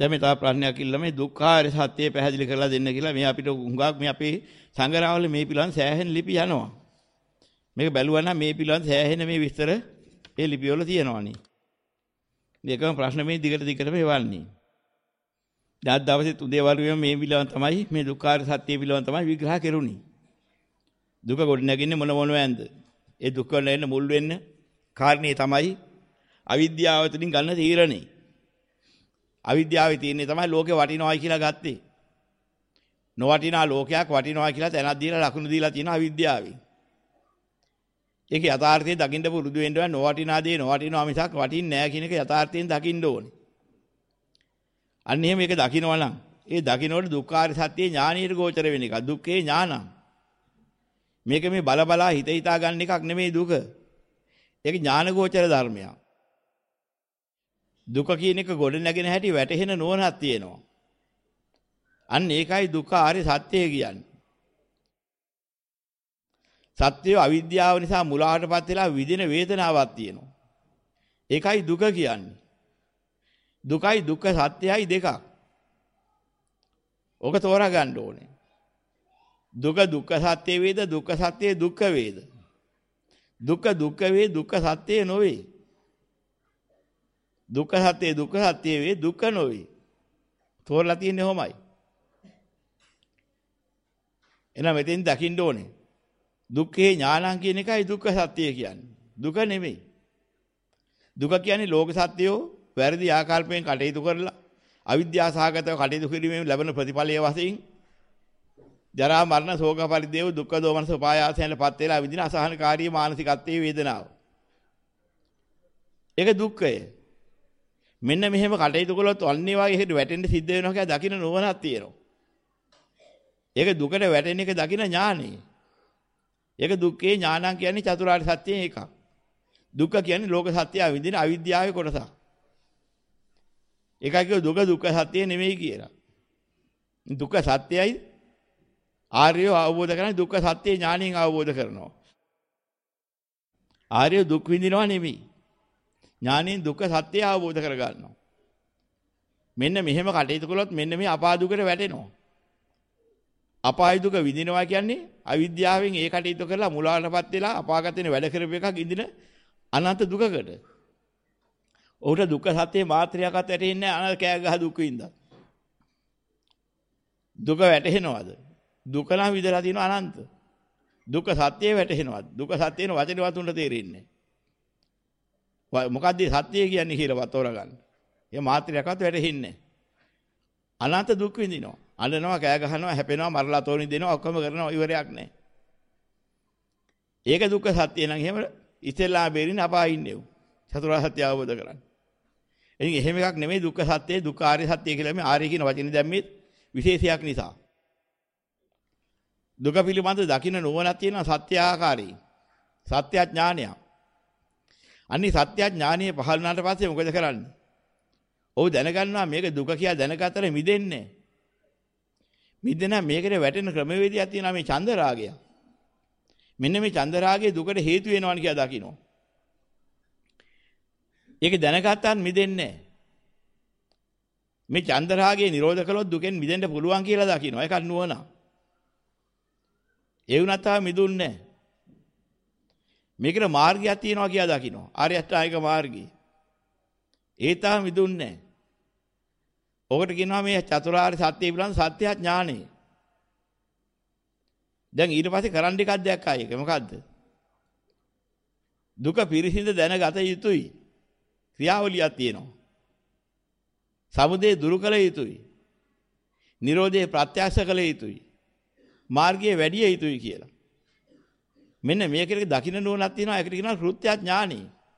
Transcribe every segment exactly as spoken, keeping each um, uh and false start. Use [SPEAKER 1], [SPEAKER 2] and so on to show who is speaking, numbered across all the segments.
[SPEAKER 1] දැන් මේ තව ප්‍රශ්නයක් ඉල්ලම මේ දුක්ඛාර සත්‍ය පැහැදිලි කරලා දෙන්න කියලා මේ අපිට හුඟක් මේ අපේ සංගරාවල මේ පිළිවන් සෑහෙන ලිපි යනවා. මේක බැලුවා නම් මේ පිළිවන් සෑහෙන මේ විස්තර ඒ ලිපිවල තියෙනවානේ. මේකම ප්‍රශ්න මේ දිගට දිගටම එවන්නේ. දැන් දවසේ උදේ වරුවේ මේ පිළිවන් තමයි මේ දුක්ඛාර සත්‍ය පිළිවන් තමයි විග්‍රහ කෙරුණේ. දුක කොට නැගින්නේ මොන මොනවැන්ද? ඒ දුක නැෙන්න මුල් වෙන්න කාරණේ තමයි අවිද්‍යාව තුළින් ගන්න තීරණේ. අවිද්‍යාවේ තියෙන්නේ තමයි ලෝකේ වටිනවයි කියලා ගත්තේ. නොවටිනා ලෝකයක් වටිනවා කියලා තැනක් දීලා ලකුණු දීලා තියෙන අවිද්‍යාවේ. ඒකේ යථාර්ථය දකින්න පුරුදු වෙන්න ඕන. නොවටිනා දේ නොවටිනවා මිසක් වටින්නේ නැහැ කියන එක යථාර්ථයෙන් දකින්න ඕනේ. අන්න එහෙම මේක දකින්නවා නම් ඒ දකින්නකොට දුක්ඛාර සත්‍ය ඥානීය ගෝචර වෙන එක. දුක්ඛේ ඥානං. මේක මේ බල බලා හිත හිතා ගන්න එකක් නෙමෙයි දුක. ඒක ඥාන ගෝචර ධර්මයක්. දුක කියන එක ගොඩ නැගෙන හැටි වැටහෙන නුවණක් තියෙනවා. අන්න ඒකයි දුක්ඛ ආර්ය සත්‍ය කියන්නේ. සත්‍යය අවිද්‍යාව නිසා මුලාවටපත් වෙලා විඳින වේදනාවක් තියෙනවා. ඒකයි දුක කියන්නේ. දුකයි දුක්ඛ සත්‍යයයි දෙකක්. ඔක තෝරා ගන්න ඕනේ. දුක දුක්ඛ සත්‍ය වේද දුක්ඛ සත්‍ය දුක්ඛ වේද? දුක්ඛ දුක්ඛ වේ දුක්ඛ සත්‍ය නොවේ. දුක්ඛ සත්‍ය දුක්ඛ සත්‍ය වේ දුක්ඛ නොවේ. තෝරලා තියෙන්නේ කොහොමයි? එහෙනම් මෙතෙන් දකින්න ඕනේ. දුක්ඛේ ඥානං කියන එකයි දුක්ඛ සත්‍ය කියන්නේ. දුක නෙමෙයි. දුක කියන්නේ ලෝක සත්‍යෝ වැරදි ආකල්පයෙන් කටයුතු කරලා අවිද්‍යාව සහගතව කටයුතු කිරීමෙන් ලැබෙන ප්‍රතිඵලයේ වශයෙන් ජරා මරණ ශෝක පරිදේව දුක්ඛ දෝමනස උපායාසයන්පත් වෙලා විඳින අසහනකාරී මානසිකත්වයේ වේදනාව. ඒක දුක්ඛය. මෙන්න මෙහෙම කටයුතු කළොත් අන්නේ වගේ එහෙට වැටෙන්න සිද්ධ වෙනවා කියලා දකින්න නුවණක් තියෙනවා. ඒක දුකට වැටෙන එක දකින්න ඥානෙ. ඒක දුක්ඛේ ඥානං කියන්නේ චතුරාර්ය සත්‍යයේ එකක්. දුක්ඛ කියන්නේ ලෝක සත්‍යය විඳින අවිද්‍යාවේ කොටසක්. ඒකයි කිව්ව දුක දුක්ඛ සත්‍ය නෙමෙයි කියලා. දුක්ඛ සත්‍යයි ආර්යව අවබෝධ කරන්නේ දුක්ඛ සත්‍ය ඥාණයෙන් අවබෝධ කරනවා. ආර්ය දුක් විඳිනවා නෙමෙයි. ඥාණයෙන් දුක්ඛ සත්‍ය අවබෝධ කර ගන්නවා. මෙන්න මෙහෙම කටයුතු කළොත් මෙන්න මේ අපා දුකට වැටෙනවා. අපාය දුක විඳිනවා කියන්නේ අවිද්‍යාවෙන් ඒ කටයුතු කරලා මුලාවටපත් වෙලා අපාගත වෙන වැඩ කරපු එකක් ඉඳින අනන්ත දුකකට. ඔහුට දුක්ඛ සත්‍ය මාත්‍රයක්වත් වැටෙන්නේ නැහැ අනල් කෑ ගහ දුක් විඳින්න. දුක වැටහෙනවද? දුක නම් විඳලා තියෙන අනන්ත. දුක්ඛ සත්‍ය වැටහෙනවද? දුක්ඛ සත්‍යේන වචනේ වතුන්ට තේරෙන්නේ නැහැ. මොකද්ද සත්‍ය කියන්නේ කියලා තෝරගන්න. ඒ මාත්‍රයක්වත් වැටහෙන්නේ නැහැ. අනන්ත දුක් විඳිනවා. අඬනවා, කෑ ගහනවා, හැපෙනවා, මරලා තෝරි දෙනවා, ඔක්කොම කරනවා ඉවරයක් නැහැ. ඒක දුක්ඛ සත්‍ය නම් එහෙම ඉතෙල්ලා බෙරින් අපායි ඉන්නේ උ. චතුරාර්ය සත්‍ය අවබෝධ කරගන්න. එනින් එහෙම එකක් නෙමෙයි දුක්ඛ සත්‍ය, දුක්ඛ ආර්ය සත්‍ය කියලා මේ ආර්ය කියන වචනේ දැම්මේ විශේෂයක් නිසා. දුක පිළිබඳ දකින්න නුවණක් තියෙනවා සත්‍ය ආකාරී. සත්‍ය ඥානය. අනිත් සත්‍ය ඥානීය පහළ වුණාට පස්සේ මොකද කරන්නේ? ඔව් දැනගන්නවා මේක දුක කියලා දැනගත්තට මිදෙන්නේ. මිදෙන මේකට වැටෙන ක්‍රමවේදයක් තියෙනවා මේ චන්ද රාගය. මෙන්න මේ චන්ද රාගය දුකට හේතු වෙනවා කියලා දකින්න. ඒක දැනගත්තාත් මිදෙන්නේ නැහැ. මේ චන්ද රාගය නිරෝධ කළොත් දුකෙන් මිදෙන්න පුළුවන් කියලා දකින්න. ඒක නුවණ. ඒ වුණත් තාම මිදුන්නේ නැහැ. මේකට මාර්ගයක් තියෙනවා කියලා දකින්න. ආර්ය අෂ්ටාංගික මාර්ගය. ඒ තාම මිදුන්නේ නැහැ. ඔකට කියනවා මේ චතුරාර්ය සත්‍ය පිළිබඳ සත්‍ය ඥානය. දැන් ඊට පස්සේ කරන්න එකක් දැක්කා ඒක. මොකද්ද? දුක පිරිසිඳ දැනගත යුතුයි. ක්‍රියාවලියක් තියෙනවා. සමුදය දුරු කළ යුතුයි. නිරෝධය ප්‍රත්‍යක්ෂ කළ යුතුයි. මාර්ගය වැඩි යුතුයි කියලා. මෙන්න මේකේ දකින්න නුවණක් තියෙනවා. ඒකට කියනවා කෘත්‍ය ඥානයි.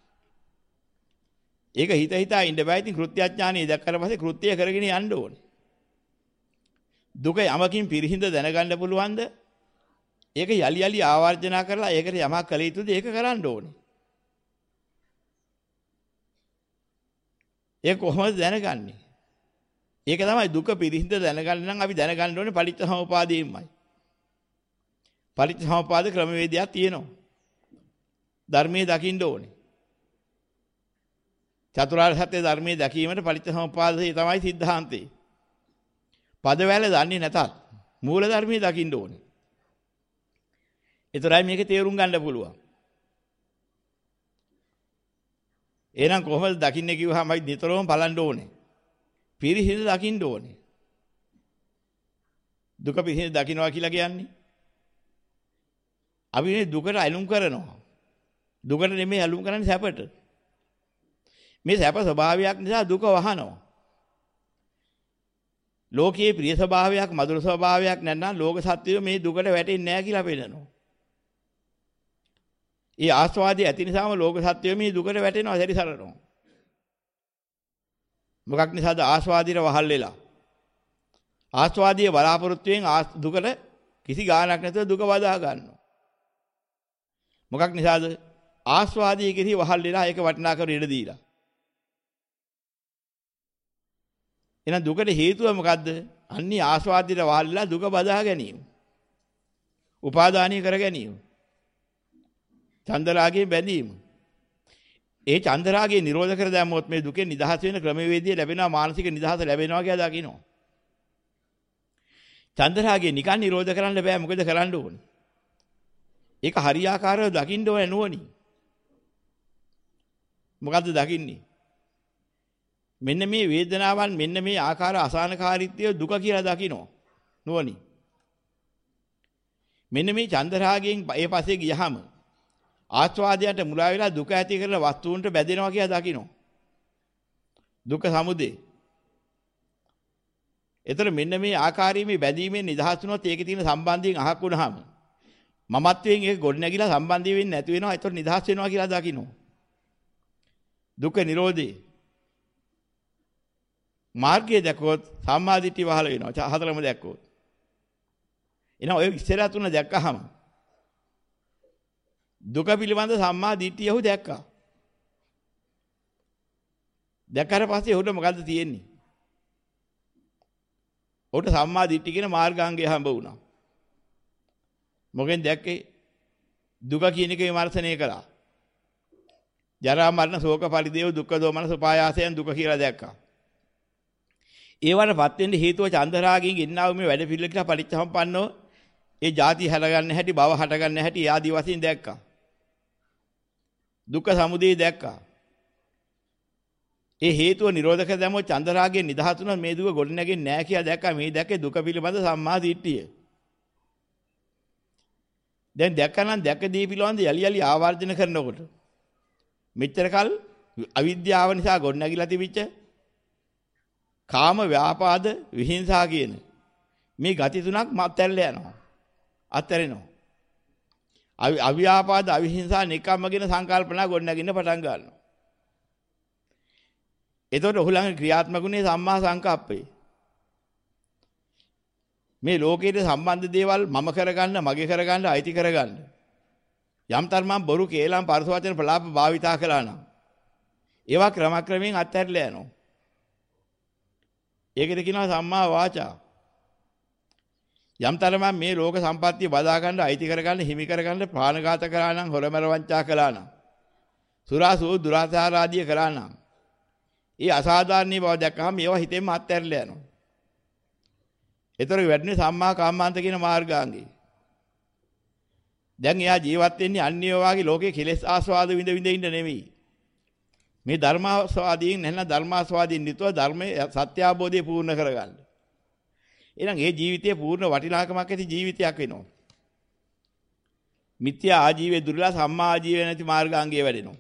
[SPEAKER 1] ඒක හිත හිතා ඉන්න බෑ. ඉතින් කෘත්‍ය ඥානයි දැක්කට පස්සේ කෘත්‍ය කරගෙන යන්න ඕනේ. දුක යමකින් පිරිහිඳ දැනගන්න පුළුවන්ද? ඒක යලි යලි ආවර්ජනා කරලා ඒකට යමක් කළ යුතුද? ඒක කරන්න ඕනේ. ඒක කොහොමද දැනගන්නේ? ඒක තමයි දුක පිරිහිඳ දැනගන්න නම් අපි දැනගන්න ඕනේ පටිච්චසමුපාදයෙන්මයි. පටිච්චසමුපාද ක්‍රමවේදයක් තියෙනවා. ධර්මයේ දකින්න ඕනේ. චතුරාර්ය සත්‍ය ධර්මයේ දැකීමට පටිච්චසමුප්පාදේ තමයි සිද්ධාන්තේ. පදවැල දන්නේ නැතත් මූල ධර්මයේ දකින්න ඕනේ. ඒතරයි මේක තේරුම් ගන්න පුළුවන්. එහෙනම් කොහොමද දකින්නේ කිව්වහම අපි නිතරම බලන්න ඕනේ. පිරිසිදු දකින්න ඕනේ. දුක පිරිසිදු දකින්නවා කියලා කියන්නේ අපි මේ දුකට ඇලුම් කරනවා. දුකට නෙමෙයි ඇලුම් කරන්නේ සැපට. මේ සැප ස්වභාවයක් නිසා දුක වහනවා. ලෝකයේ ප්‍රිය ස්වභාවයක් මధుර ස්වභාවයක් නැත්නම් ලෝක සත්‍යය මේ දුකට වැටෙන්නේ නැහැ කියලා පෙන්නනවා. ඒ ආස්වාදයේ ඇති නිසාම ලෝක සත්‍යය මේ දුකට වැටෙනවා සැරිසරනවා. මොකක් නිසාද ආස්වාදීර වහල් වෙලා. ආස්වාදීය බලාපොරොත්තුෙන් දුකට කිසි ගාණක් නැතුව දුක වදා ගන්නවා. මොකක් නිසාද ආස්වාදීය කිසි වහල් වෙලා ඒක වටිනාකම ඉඩ දීලා. එහෙනම් දුකට හේතුව මොකද්ද? අන්නේ ආස්වාදීට වහල් වෙලා දුක බදා ගැනීම. උපාදානීය කර ගැනීම. චන්දරාගයේ බැඳීම. ඒ චන්දරාගයේ නිරෝධ කර දැම්මොත් මේ දුකෙන් නිදහස් වෙන ක්‍රමවේදය ලැබෙනවා, මානසික නිදහස ලැබෙනවා කියලා දකින්න. චන්දරාගයේ නිකන් නිරෝධ කරන්න බෑ. මොකද කරන්න ඕනේ? ඒක හරියාකාරව දකින්න ඕනේ නුවණින්. මොකද්ද දකින්නේ? මෙන්න මේ වේදනාවන් මෙන්න මේ ආකාර අසහනකාරීත්වය දුක කියලා දකින්න නුවණින්. මෙන්න මේ චන්දරාගයෙන් ඒ පස්සේ ගියහම ආස්වාදයට මුලා වෙලා දුක ඇති කරලා වස්තුන්ට බැඳෙනවා කියලා දකින්න. දුක සමුදය. ඒතර මෙන්න මේ ආකාරයේ මේ බැඳීමෙන් නිදහස් වුණොත් ඒකේ තියෙන සම්බන්ධයෙන් අහක් වුණාම මමත්වයෙන් ඒක ගොඩ නැගිලා සම්බන්ධය වෙන්නේ නැති වෙනවා. ඒතර නිදහස් වෙනවා කියලා දකින්න. දුක නිරෝධේ. මාර්ගය දැක්කොත් සම්මාදිට්ඨිය වහල වෙනවා. හතරම දැක්කොත්. එහෙනම් ඔය ඉස්සරහ තුන දැක්කහම දුක පිළිබඳ සම්මා දිට්ඨිය ඔහු දැක්කා. දැක්කාට පස්සේ ඔහුට මොකද්ද තියෙන්නේ? ඔහුට සම්මා දිට්ඨිය කියන මාර්ගාංගය හම්බ වුණා. මොකෙන් දැක්කේ? දුක කියන එක විමර්ශනය කළා. ජරා මරණ ශෝක පරිදේව දුක්ඛ දෝමන සුපායාසයන් දුක කියලා දැක්කා. ඒවටපත් වෙන්න හේතුව චන්දරාගයෙන් ඉන්නා වූ මේ වැඩ පිළිවෙල කියලා පරිච්ඡම්පන්නව ඒ ಜಾති හැලගන්න හැටි භව හටගන්න හැටි ආදී වශයෙන් දැක්කා. දුක්ඛ සමුදය දැක්කා. ඒ හේතුව නිරෝධ කර දැමුවොත් චන්දරාගයෙන් නිදහස් වුණා මේ දුක ගොඩ නැගෙන්නේ නැහැ කියලා දැක්කා. මේ දැක්කේ දුක පිළිබඳ සම්මා දිට්ඨිය. දැන් දැක්කනම් දැක්ක දේ පිළිබඳ යලි යලි ආවර්ජන කරනකොට මෙච්චර කල් අවිද්‍යාව නිසා ගොඩ නැගිලා තිබිච්ච කාම ව්‍යාපාද විහිංසා කියන මේ ගති තුනක් මත්හැරලා යනවා. අත්හැරෙනවා. අව්‍යාපාද අවිහිංසා නිකම්ම කියන සංකල්පනා ගොඩ නැගින්න පටන් ගන්නවා. එතකොට ඔහු ළඟ ක්‍රියාත්මකුනේ සම්මා සංකප්පේ. මේ ලෝකයේ සම්බන්ධ දේවල් මම කරගන්න, මගේ කරගන්න, අයිති කරගන්න. යම් තරමක් බොරු කේලම් පරස වචන ප්‍රලාප භාවිතා කළා නම් ඒවා ක්‍රමක්‍රමයෙන් අත්හැරලා යනවා. ඒකට කියනවා සම්මා වාචා. යම් තරමක් මේ ලෝක සම්පත්තිය බදා ගන්න, අයිති කරගන්න, හිමි කරගන්න ප්‍රාණඝාත කළා නම්, හොරමර වංචා කළා නම්, සුරාසූ දුරාචාර ආදී කළා නම්, ඒ අසාධාරණී බව දැක්කහම ඒවා හිතෙන්ම අත්හැරලා යනවා. ඒතර වැඩිනේ සම්මා කාමාන්ත කියන මාර්ගාංගේ. දැන් එයා ජීවත් වෙන්නේ අන්‍ය වාගේ ලෝකේ කෙලෙස් ආස්වාද විඳ විඳ ඉන්න නෙමෙයි. මේ ධර්මාස්වාදයෙන් නැත්නම් ධර්මාස්වාදයෙන් නිතව ධර්මයේ සත්‍ය අවබෝධය පූර්ණ කරගන්න. එහෙනම් ඒ ජීවිතයේ පූර්ණ වටිනාකමක් ඇති ජීවිතයක් වෙනවා. මිත්‍යා ආජීවයේ දුර්ලා සම්මා ආජීවයේ නැති මාර්ගාංගය වැඩෙනවා.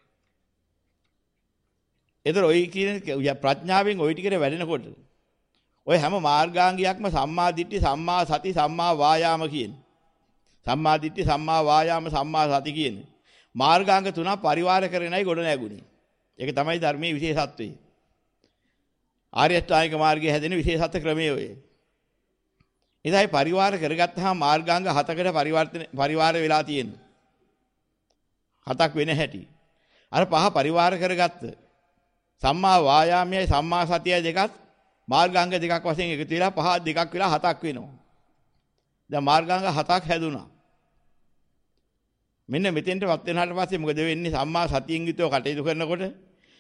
[SPEAKER 1] ඒතර ඔය කියන ප්‍රඥාවෙන් ওই ටිකට වැඩෙනකොට ඔය හැම මාර්ගාංගයක්ම සම්මා දිට්ඨි, සම්මා සති, සම්මා වායාම කියන්නේ. සම්මා දිට්ඨි, සම්මා වායාම, සම්මා සති කියන්නේ. මාර්ගාංග තුනක් පරිවාර කරගෙනයි ගොඩ නැගුණේ. ඒක තමයි ධර්මයේ විශේෂත්වය. ආර්ය අෂ්ටාංගික මාර්ගයේ හැදෙන විශේෂත්ව ක්‍රමය ඔය. ඉතින් පරිවාර කරගත්තාම මාර්ගාංග හතකට පරිවර්තන පරිවාර වෙලා තියෙනවා. හතක් වෙන හැටි. අර පහ පරිවාර කරගත්ත සම්මා වායාමයයි සම්මා සතියයි දෙකත් මාර්ගාංග දෙකක් වශයෙන් එකතු වෙලා පහ දෙකක් වෙලා හතක් වෙනවා. දැන් මාර්ගාංග හතක් හැදුනා. මෙන්න මෙතෙන්ටපත් වෙනාට පස්සේ මොකද වෙන්නේ? සම්මා සතියෙන් යුතුව කටයුතු කරනකොට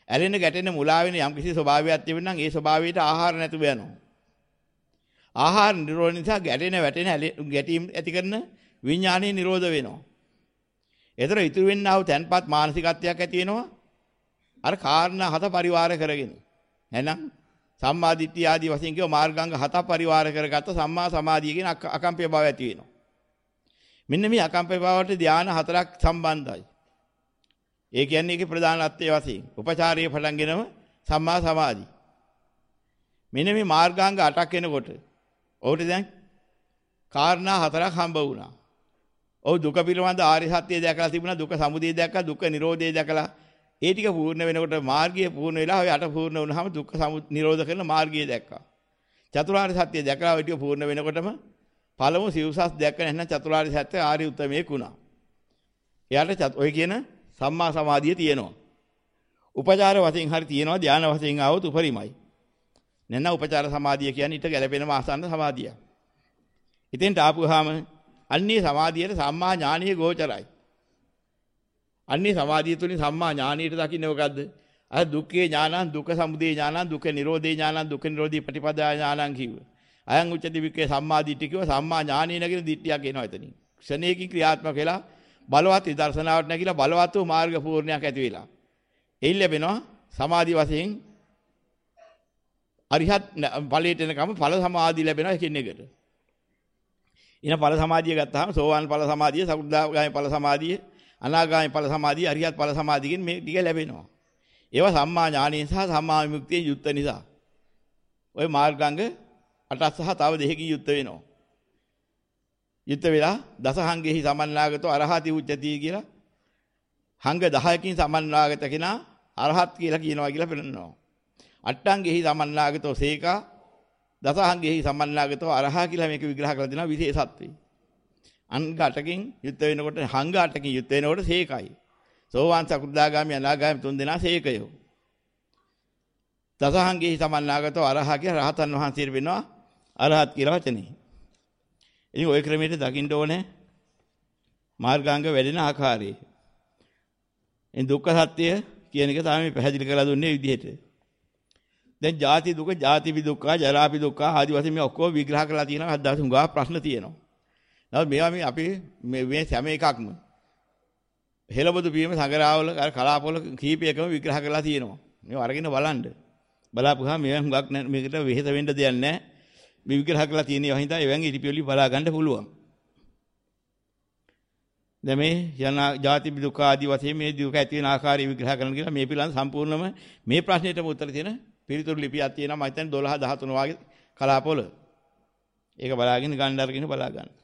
[SPEAKER 1] ඇලෙන ගැටෙන මුලා වෙන යම් කිසි ස්වභාවයක් තිබෙනවා නම් ඒ ස්වභාවයට ආහාර නැතුව යනවා. ආහාර නිරෝධ නිසා ගැටෙන වැටෙන ගැටීම් ඇති කරන විඥානයේ නිරෝධ වෙනවා. ඒතර ඉතුරු වෙන්නා වූ තැන්පත් මානසිකත්වයක් ඇති වෙනවා. අර කාරණා හත පරිවාර කරගෙන. එහෙනම් සම්මා දිට්ඨිය ආදී වශයෙන් කියව මාර්ගාංග හත පරිවාර කරගත්ත සම්මා සමාධිය කියන අකම්පිය භාවය ඇති වෙනවා. මෙන්න මේ අකම්පිය භාවයට ධාන හතරක් සම්බන්ධයි. ඒ කියන්නේ ඒකේ ප්‍රධානත්වයේ වශයෙන් උපචාරයේ පටන්ගෙනම සම්මා සමාධි. මෙන්න මේ මාර්ගාංග අටක් එනකොට ඔහුට දැන් කාරණා හතරක් හම්බ වුණා. ඔහු දුක පිළිබඳ ආර්ය සත්‍ය දැකලා තිබුණා, දුක සමුදය දැක්කා, දුක නිරෝධය දැකලා ඒ ටික පූර්ණ වෙනකොට මාර්ගය පූර්ණ වෙලා ඔය අට පූර්ණ වුණාම දුක්ඛ නිරෝධ කරන මාර්ගය දැක්කා. චතුරාර්ය සත්‍ය දැකලා ඔය ටික පූර්ණ වෙනකොටම පළමු සිව්සස් දැක්ක නැත්නම් චතුරාර්ය සත්‍ය ආර්ය උත්තමයෙක් වුණා. එයාට ඔය කියන සම්මා සමාධිය තියෙනවා. උපචාර වශයෙන් හරි තියෙනවා, ධාන වශයෙන් ආවොත් උපරිමයි. නැත්නම් උපචාර සමාධිය කියන්නේ ඊට ගැළපෙනම ආසන්න සමාධිය. ඉතින් තාපුවාම අන්නේ සමාධියට සම්මා ඥානීය ගෝචරයි. අන්නේ සමාධිය තුලින් සම්මා ඥානීයට දකින්නේ මොකද්ද? අර දුක්ඛේ ඥානං, දුක්ඛ සමුදය ඥානං, දුක්ඛ නිරෝධේ ඥානං, දුක්ඛ නිරෝධී ප්‍රතිපදා ඥානං කිව්ව. අයං උච්චති වික්කේ සම්මා දිට්ඨිය කිව්ව. සම්මා ඥානීය නැගින දිට්ඨියක් එනවා එතනින්. ක්ෂණයකින් ක්‍රියාත්මක වෙලා බලවත් විදර්ශනාවට නැගිලා බලවත් වූ මාර්ග පූර්ණයක් ඇති වෙලා. එයින් ලැබෙනවා සමාධි වශයෙන් අරිහත් ඵලයට එනකම ඵල සමාධිය ලැබෙනවා එකින් එකට. ඊන ඵල සමාධිය ගත්තාම සෝවාන් ඵල සමාධිය, සකෘදාගාමී ඵල සමාධිය, අනාගාමී ඵල සමාධිය, අරිහත් ඵල සමාධියකින් මේ ටික ලැබෙනවා. ඒවා සම්මා ඥානයෙන් සහ සම්මා විමුක්තියෙන් යුක්ත නිසා. ওই මාර්ගාංග අටක් සහ තව දෙකකින් යුක්ත වෙනවා. යුක්ත වෙලා දසහංගෙහි සමන්නාගතෝ අරහති උච්චති කියලා හංග දහයකින් සමන්නාගත කෙනා අරහත් කියලා කියනවා කියලා පෙන්නනවා. අට්ටංගෙහි සමන්නාගතෝ සේකා දසහංගෙහි සමන්නාගතෝ අරහා කියලා මේක විග්‍රහ කරලා දෙනවා විශේෂත්වේ. අංග අටකින් යුක්ත වෙනකොට හංග අටකින් යුක්ත වෙනකොට සේකයි. සෝවාන් සකෘදාගාමී අනාගාමී තුන් දෙනා සේකයෝ. දසහංගෙහි සමන්නාගතෝ අරහා කියලා රහතන් වහන්සේට වෙනවා අරහත් කියලා වචනේ. ඉතින් ওই ක්‍රමයට දකින්න ඕනේ මාර්ගාංග වැඩෙන ආකාරය. එන් දුක්ඛ සත්‍ය කියන එක තමයි පැහැදිලි කරලා දුන්නේ විදිහට. දැන් ජාති දුක, ජාති විදුක්ඛ, ජරා විදුක්ඛ ආදී වශයෙන් මේ ඔක්කොම විග්‍රහ කරලා තියෙනවා. අද දවසේ හුඟා ප්‍රශ්න තියෙනවා. නමුත් මේවා මේ අපි මේ මේ හැම එකක්ම හෙළබදු පියීම සංගරාවල කලාපවල කීපයකම විග්‍රහ කරලා තියෙනවා. මේව අරගෙන බලන්න. බලාපුවාම මේ හුඟක් මේකට වෙහෙස වෙන්න දෙයක් නැහැ. මේ විග්‍රහ කරලා තියෙන ඒවා හින්දා එවැනි ඉතිපියලි බලා ගන්න පුළුවන්. දැන් මේ යන ජාති දුක්ඛ ආදී වශයෙන් මේ දුක ඇති වෙන ආකාරය විග්‍රහ කරන්න කියලා මේ පිළිබඳ සම්පූර්ණම මේ ප්‍රශ්නෙටම උත්තර තියෙන පිළිතුරු ලිපියක් තියෙනවා. මම හිතන්නේ දොළහ දහතුන වගේ කලාපවල. ඒක බලාගෙන ගන්න අරගෙන බලා ගන්න.